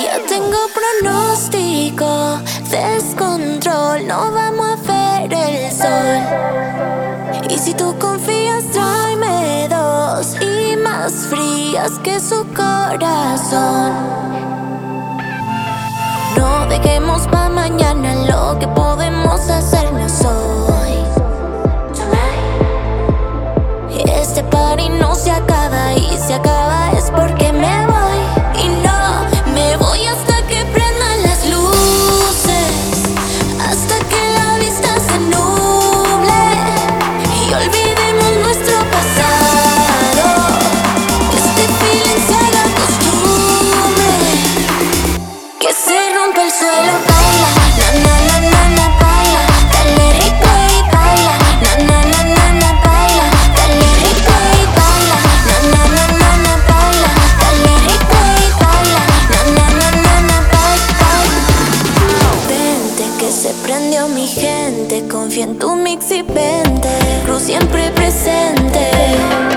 Ya tengo pronóstico, descontrol, no vamos a ver el sol. Y si tú confías, tráeme dos y más frías que su corazón. No dejemos pa' mañana lo que podemos hacernos hoy. Este party no se acaba, y si acaba es porque me voy. Y no me voy hasta que prendan las luces, hasta que la vista se nuble y olvidemos nuestro pasado. Este feeling se haga costumbre, que se rompa el suelo. Baila, na na na na na, baila, dale rico y baila, na na na na na, baila, dale rico y baila, na na na na na, baila, dale rico y baila, na na na na na, baila. Vente que se prendió mi gente, confía en tu mix y vente, Cruz siempre presente.